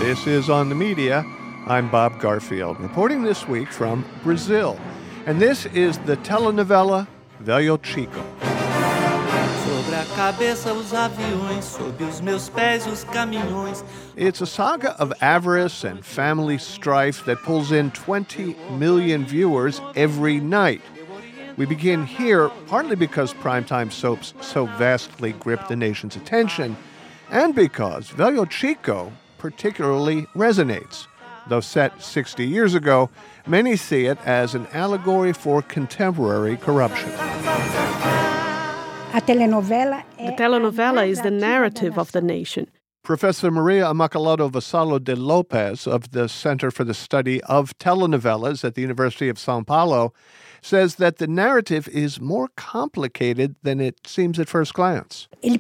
This is On the Media. I'm Bob Garfield, reporting this week from Brazil. And this is the telenovela Velho Chico. It's a saga of avarice and family strife that pulls in 20 million viewers every night. We begin here partly because primetime soaps so vastly grip the nation's attention, and because Velho Chico particularly resonates. Though set 60 years ago, many see it as an allegory for contemporary corruption. The telenovela is the narrative of the nation. Professor Maria Immaculada Vasallo de Lopez of the Center for the Study of Telenovelas at the University of São Paulo says that the narrative is more complicated than it seems at first glance. A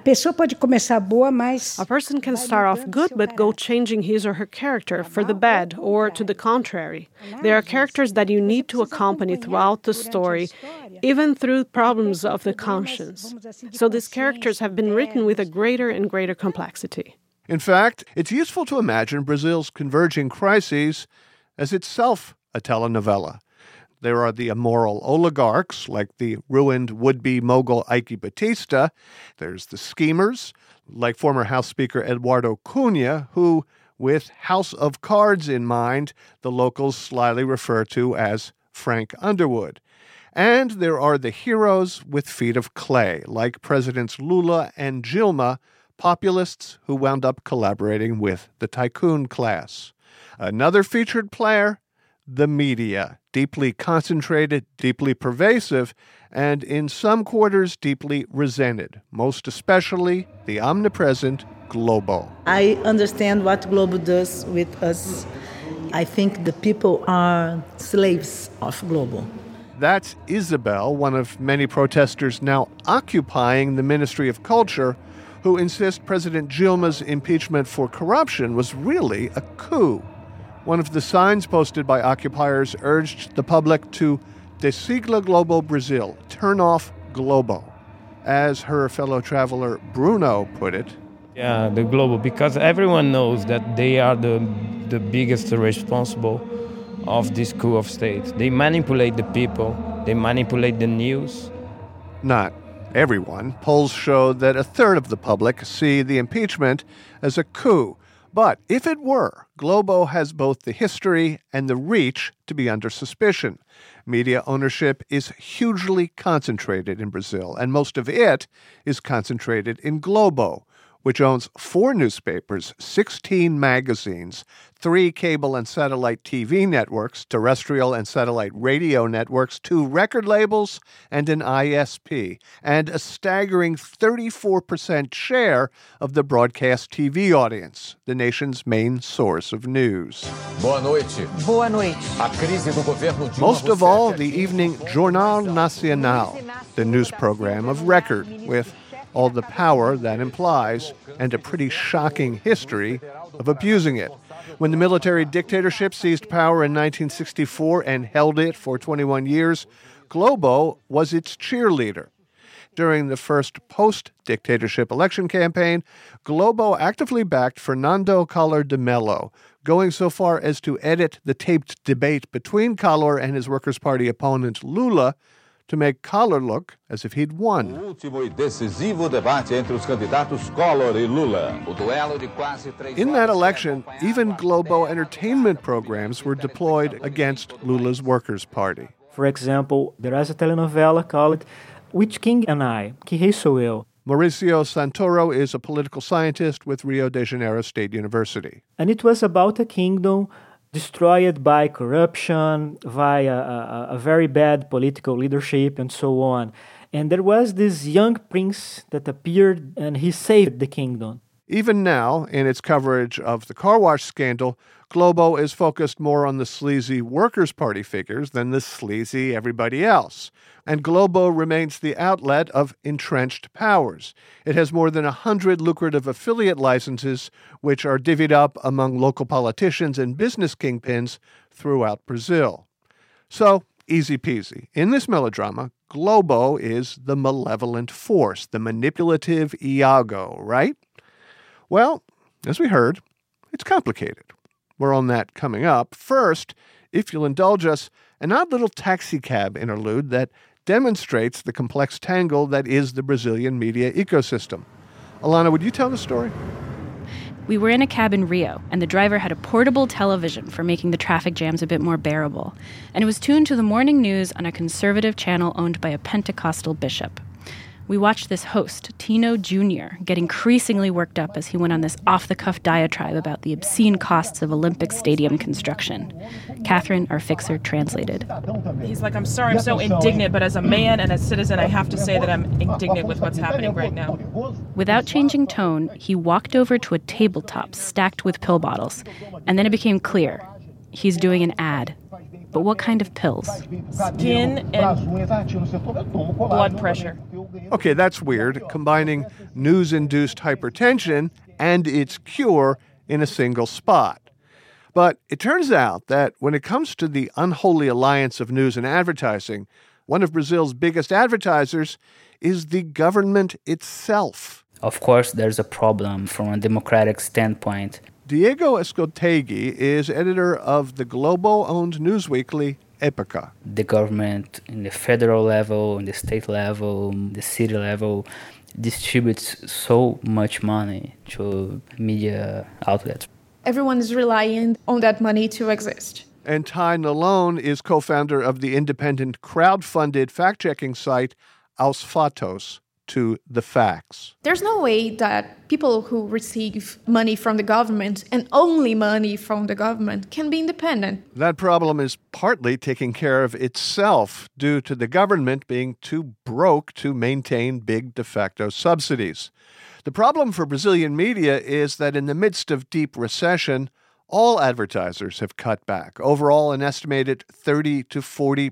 person can start off good but go changing his or her character for the bad or to the contrary. There are characters that you need to accompany throughout the story, even through problems of the conscience. So these characters have been written with a greater and greater complexity. In fact, it's useful to imagine Brazil's converging crises as itself a telenovela. There are the immoral oligarchs, like the ruined would-be mogul Ike Batista. There's the schemers, like former House Speaker Eduardo Cunha, who, with House of Cards in mind, the locals slyly refer to as Frank Underwood. And there are the heroes with feet of clay, like Presidents Lula and Dilma, populists who wound up collaborating with the tycoon class. Another featured player, the media, deeply concentrated, deeply pervasive, and in some quarters deeply resented, most especially the omnipresent Globo. I understand what Globo does with us. I think the people are slaves of Globo. That's Isabel, one of many protesters now occupying the Ministry of Culture, who insist President Dilma's impeachment for corruption was really a coup. One of the signs posted by occupiers urged the public to Desigla Globo Brazil, turn off Globo. As her fellow traveler Bruno put it, yeah, the Globo, because everyone knows that they are the biggest responsible of this coup of state. They manipulate the people, they manipulate the news. Not everyone. Polls show that a third of the public see the impeachment as a coup. But if it were, Globo has both the history and the reach to be under suspicion. Media ownership is hugely concentrated in Brazil, and most of it is concentrated in Globo, which owns 4 newspapers, 16 magazines, 3 cable and satellite TV networks, terrestrial and satellite radio networks, 2 record labels, and an ISP, and a staggering 34% share of the broadcast TV audience, the nation's main source of news. Boa noite. Boa noite. A crise do governo Dilma Most of all, the evening Jornal Nacional, the news program of record, with all the power that implies, and a pretty shocking history of abusing it. When the military dictatorship seized power in 1964 and held it for 21 years, Globo was its cheerleader. During the first post-dictatorship election campaign, Globo actively backed Fernando Collor de Mello, going so far as to edit the taped debate between Collor and his Workers' Party opponent Lula to make Collor look as if he'd won. In that election, even Globo entertainment programs were deployed against Lula's Workers' Party. For example, there is a telenovela called Which King Am I? Que Rei Sou Eu? Mauricio Santoro is a political scientist with Rio de Janeiro State University. And it was about a kingdom destroyed by corruption, via a very bad political leadership, and so on. And there was this young prince that appeared, and he saved the kingdom. Even now, in its coverage of the car wash scandal, Globo is focused more on the sleazy Workers' Party figures than the sleazy everybody else. And Globo remains the outlet of entrenched powers. It has more than 100 lucrative affiliate licenses, which are divvied up among local politicians and business kingpins throughout Brazil. So, easy peasy. In this melodrama, Globo is the malevolent force, the manipulative Iago, right? Well, as we heard, It's complicated. More on that coming up. First, if you'll indulge us, an odd little taxicab interlude that demonstrates the complex tangle that is the Brazilian media ecosystem. Alana, would you tell the story? We were in a cab in Rio, and the driver had a portable television for making the traffic jams a bit more bearable. And it was tuned to the morning news on a conservative channel owned by a Pentecostal bishop. We watched this host, Tino Jr., get increasingly worked up as he went on this off-the-cuff diatribe about the obscene costs of Olympic Stadium construction. Catherine, our fixer, translated. He's like, I'm sorry, I'm so indignant, but as a man and a citizen, I have to say that I'm indignant with what's happening right now. Without changing tone, he walked over to a tabletop stacked with pill bottles, and then it became clear. He's doing an ad. But what kind of pills? Skin and blood pressure. Okay, that's weird, combining news-induced hypertension and its cure in a single spot. But it turns out that when it comes to the unholy alliance of news and advertising, one of Brazil's biggest advertisers is the government itself. Of course, there's a problem from a democratic standpoint. Diego Escotegi is editor of the Globo-owned newsweekly Época. The government, in the federal level, in the state level, the city level, distributes so much money to media outlets. Everyone is relying on that money to exist. And Ty Nalone is co-founder of the independent crowd-funded fact-checking site Aos Fatos, to the facts. There's no way that people who receive money from the government and only money from the government can be independent. That problem is partly taking care of itself due to the government being too broke to maintain big de facto subsidies. The problem for Brazilian media is that in the midst of deep recession, all advertisers have cut back, overall an estimated 30 to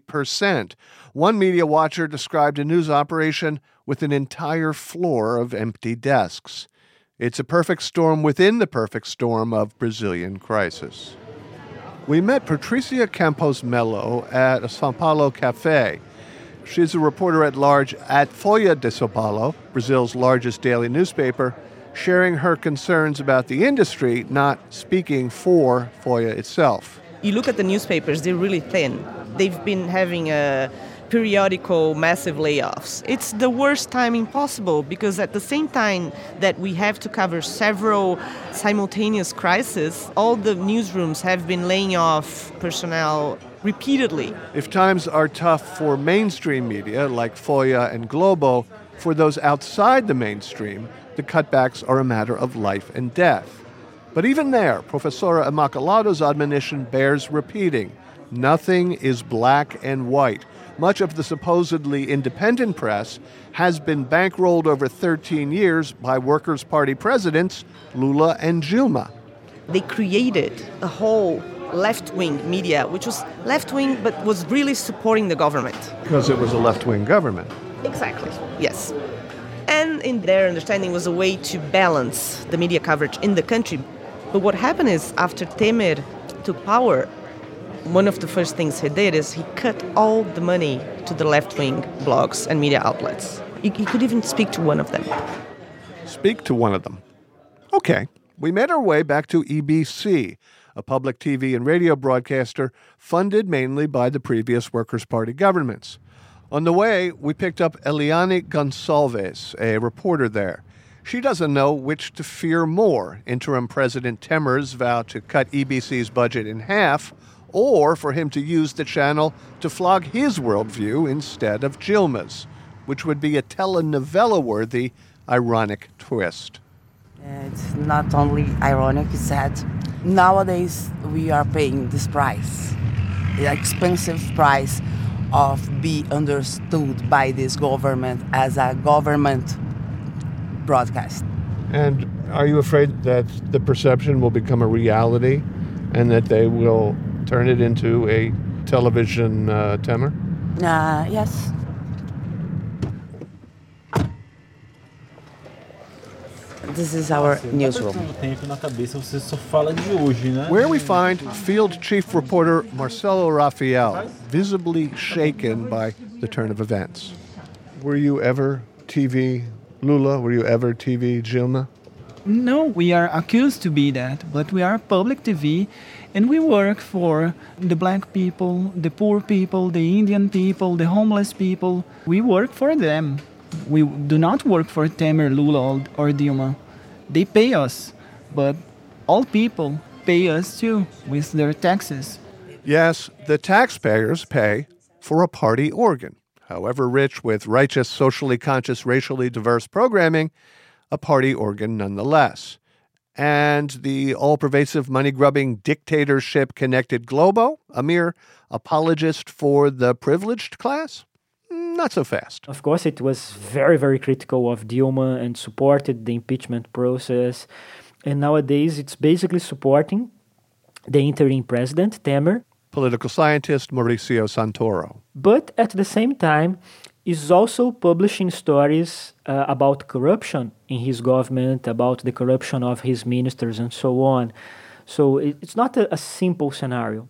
40%. One media watcher described a news operation with an entire floor of empty desks. It's a perfect storm within the perfect storm of Brazilian crisis. We met Patricia Campos Melo at a São Paulo cafe. She's a reporter at large at Folha de São Paulo, Brazil's largest daily newspaper, sharing her concerns about the industry not speaking for Folha itself. You look at the newspapers, they're really thin. They've been having periodical massive layoffs. It's the worst timing possible because at the same time that we have to cover several simultaneous crises, all the newsrooms have been laying off personnel repeatedly. If times are tough for mainstream media like Folha and Globo, for those outside the mainstream, the cutbacks are a matter of life and death. But even there, Professora Immaculado's admonition bears repeating. Nothing is black and white. Much of the supposedly independent press has been bankrolled over 13 years by Workers' Party presidents Lula and Dilma. They created a whole left-wing media, which was left-wing but was really supporting the government. Because it was a left-wing government. Exactly, yes. And in their understanding was a way to balance the media coverage in the country. But what happened is after Temer took power, one of the first things he did is he cut all the money to the left-wing blogs and media outlets. He could even speak to one of them. Speak to one of them. Okay, we made our way back to EBC, a public TV and radio broadcaster funded mainly by the previous Workers' Party governments. On the way, we picked up Eliane Gonçalves, a reporter there. She doesn't know which to fear more, interim President Temer's vow to cut EBC's budget in half, or for him to use the channel to flog his worldview instead of Dilma's, which would be a telenovela-worthy, ironic twist. It's not only ironic, it's that nowadays we are paying this price, the expensive price of being understood by this government as a government broadcast. And are you afraid that the perception will become a reality and that they will turn it into a television Temer? Yes. This is our newsroom. Where we find field chief reporter Marcelo Rafael, visibly shaken by the turn of events. Were you ever TV Lula? Were you ever TV Dilma? No, we are accused to be that, but we are public TV, and we work for the black people, the poor people, the Indian people, the homeless people. We work for them. We do not work for Temer, Lula, or Dilma. They pay us, but all people pay us too with their taxes. Yes, the taxpayers pay for a party organ. However rich with righteous, socially conscious, racially diverse programming, a party organ nonetheless. And the all-pervasive, money-grubbing, dictatorship-connected Globo, a mere apologist for the privileged class? Not so fast. Of course, it was very, very critical of Dilma and supported the impeachment process. And nowadays, it's basically supporting the interim president, Temer. Political scientist Mauricio Santoro. But at the same time, is also publishing stories about corruption in his government, about the corruption of his ministers and so on. So it's not a simple scenario.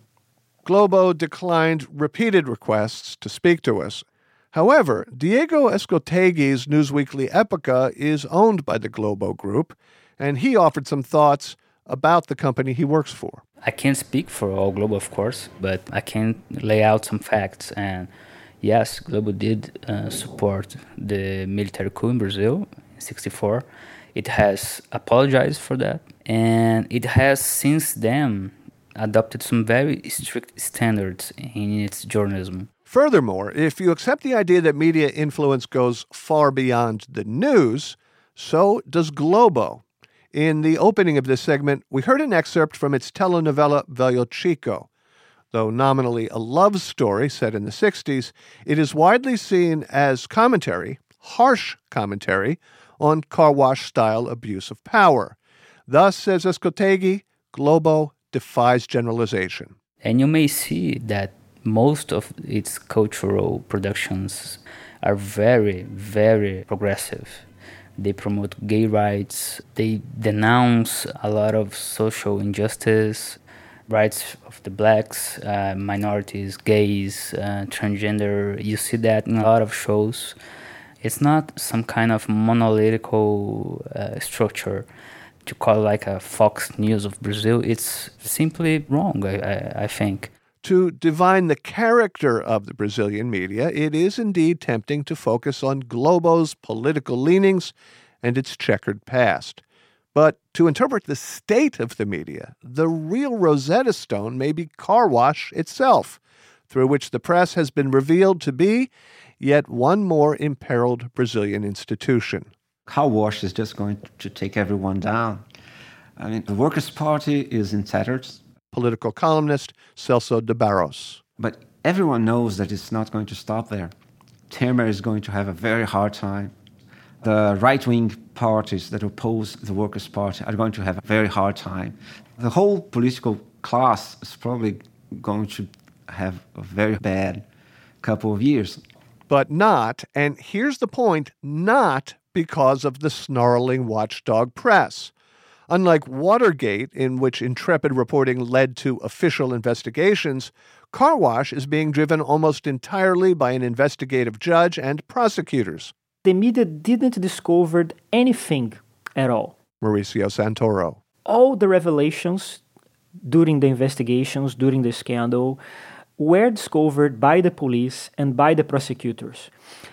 Globo declined repeated requests to speak to us. However, Diego Escotegi's newsweekly Epoca is owned by the Globo Group, and he offered some thoughts about the company he works for. I can't speak for all Globo, of course, but I can lay out some facts. And yes, Globo did support the military coup in Brazil in 1964. It has apologized for that. And it has since then adopted some very strict standards in its journalism. Furthermore, if you accept the idea that media influence goes far beyond the news, so does Globo. In the opening of this segment, we heard an excerpt from its telenovela Velho Chico. Though nominally a love story set in the 60s, it is widely seen as commentary, harsh commentary, on car wash-style abuse of power. Thus, says Escotegi, Globo defies generalization. And you may see that most of its cultural productions are very, very progressive. They promote gay rights. They denounce a lot of social injustice, rights of the blacks, minorities, gays, transgender. You see that in a lot of shows. It's not some kind of monolithical structure to call like a Fox News of Brazil. It's simply wrong, I think. To divine the character of the Brazilian media, it is indeed tempting to focus on Globo's political leanings and its checkered past. But to interpret the state of the media, the real Rosetta Stone may be car wash itself, through which the press has been revealed to be yet one more imperiled Brazilian institution. Car wash is just going to take everyone down. I mean, the Workers' Party is in tatters. Political columnist Celso de Barros. But everyone knows that it's not going to stop there. Temer is going to have a very hard time. The right-wing parties that oppose the Workers' Party are going to have a very hard time. The whole political class is probably going to have a very bad couple of years. But not, and here's the point, not because of the snarling watchdog press. Unlike Watergate, in which intrepid reporting led to official investigations, Car Wash is being driven almost entirely by an investigative judge and prosecutors. The media didn't discover anything at all. Mauricio Santoro. All the revelations during the investigations, during the scandal, were discovered by the police and by the prosecutors.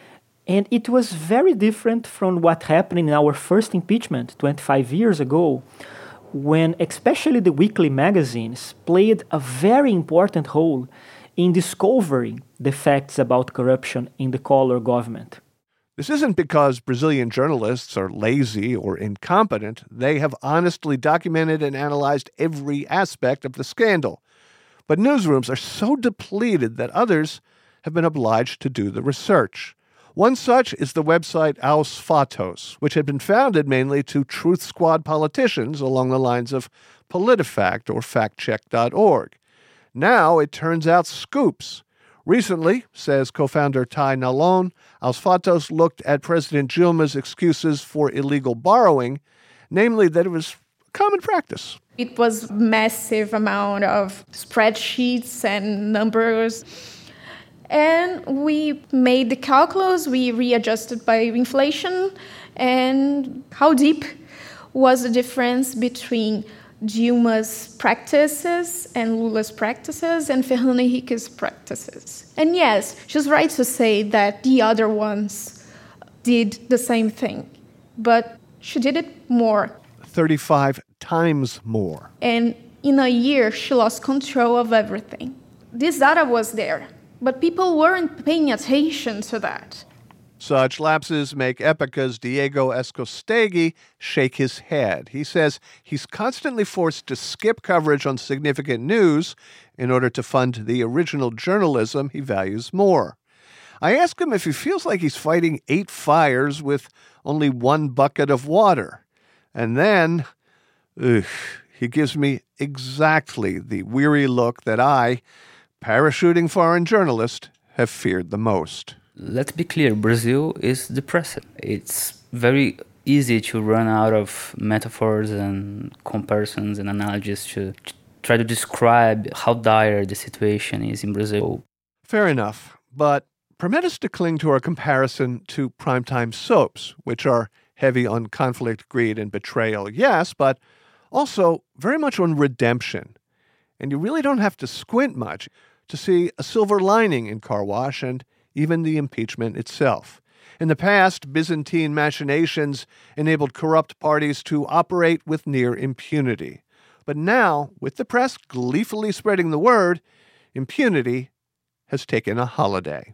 And it was very different from what happened in our first impeachment 25 years ago, when especially the weekly magazines played a very important role in discovering the facts about corruption in the Collor government. This isn't because Brazilian journalists are lazy or incompetent. They have honestly documented and analyzed every aspect of the scandal. But newsrooms are so depleted that others have been obliged to do the research. One such is the website Aos Fatos, which had been founded mainly to Truth Squad politicians along the lines of PolitiFact or factcheck.org. Now it turns out scoops. Recently, says co-founder Tai Nalon, Aos Fatos looked at President Dilma's excuses for illegal borrowing, namely that it was common practice. It was massive amount of spreadsheets and numbers. And we made the calculus, we readjusted by inflation, and how deep was the difference between Dilma's practices and Lula's practices and Fernando Henrique's practices. And yes, she's right to say that the other ones did the same thing, but she did it more. 35 times more. And in a year, she lost control of everything. This data was there, but people weren't paying attention to that. Such lapses make Epica's Diego Escostegui shake his head. He says he's constantly forced to skip coverage on significant news in order to fund the original journalism he values more. I ask him if he feels like he's fighting 8 fires with only 1 bucket of water. And then, he gives me exactly the weary look that I, parachuting foreign journalist, have feared the most. Let's be clear, Brazil is depressing. It's very easy to run out of metaphors and comparisons and analogies to try to describe how dire the situation is in Brazil. Fair enough, but permit us to cling to our comparison to primetime soaps, which are heavy on conflict, greed, and betrayal, yes, but also very much on redemption. And you really don't have to squint much to see a silver lining in Car Wash and even the impeachment itself. In the past, Byzantine machinations enabled corrupt parties to operate with near impunity. But now, with the press gleefully spreading the word, impunity has taken a holiday.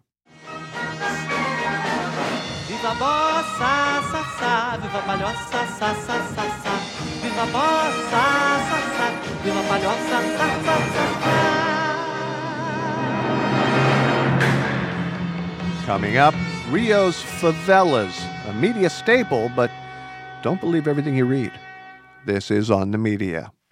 Viva bossa, sa, sa, viva palhoça, sa, sa, sa, sa. Viva bossa, sa, sa, viva palhoça, sa, sa, sa, sa. Coming up, Rio's favelas, a media staple, but don't believe everything you read. This is On the Media.